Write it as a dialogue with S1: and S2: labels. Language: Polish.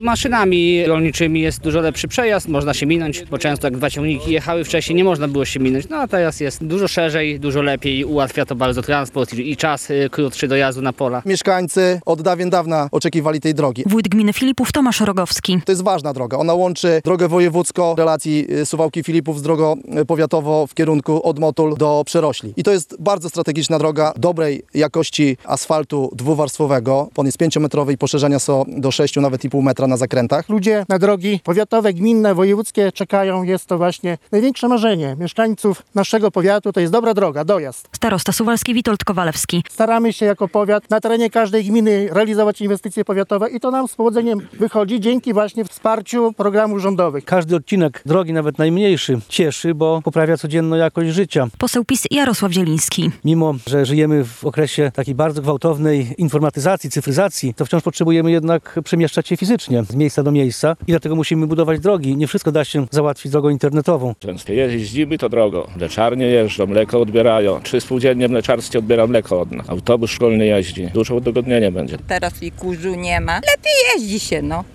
S1: Maszynami rolniczymi jest dużo lepszy przejazd, można się minąć, bo często jak dwa ciągniki jechały wcześniej, nie można było się minąć. No a teraz jest dużo szerzej, dużo lepiej, ułatwia to bardzo transport i czas krótszy dojazdu na pola.
S2: Mieszkańcy od dawien dawna oczekiwali tej drogi.
S3: Wójt gminy Filipów Tomasz Rogowski.
S2: To jest ważna droga. Ona łączy drogę wojewódzką relacji Suwałki-Filipów z drogą powiatową w kierunku od Motul do Przerośli. I to jest bardzo strategiczna droga dobrej jakości asfaltu dwuwarstwowego. On jest 5-metrowy i poszerzenia są do 6, nawet i pół metra na zakrętach.
S4: Ludzie na drogi powiatowe, gminne, wojewódzkie czekają. Jest to właśnie największe marzenie mieszkańców naszego powiatu. To jest dobra droga, dojazd.
S3: Starosta suwalski Witold Kowalewski.
S4: Staramy się jako powiat na terenie każdej gminy realizować inwestycje powiatowe i to nam z powodzeniem wychodzi dzięki właśnie wsparciu programów rządowych.
S5: Każdy odcinek drogi, nawet najmniejszy, cieszy, bo poprawia codzienną jakość życia.
S3: Poseł PiS Jarosław Zieliński.
S5: Mimo że żyjemy w okresie takiej bardzo gwałtownej informatyzacji, cyfryzacji, to wciąż potrzebujemy jednak przemieszczać się fizycznie z miejsca do miejsca i dlatego musimy budować drogi. Nie wszystko da się załatwić drogą internetową.
S6: Często jeździmy to drogą. Mleczarnie jeżdżą, mleko odbierają. 3 spółdzielnie mleczarskie odbiera mleko od nas. Autobus szkolny jeździ. Dużo udogodnienia będzie.
S7: Teraz i kurzu nie ma. Lepiej jeździ się, no.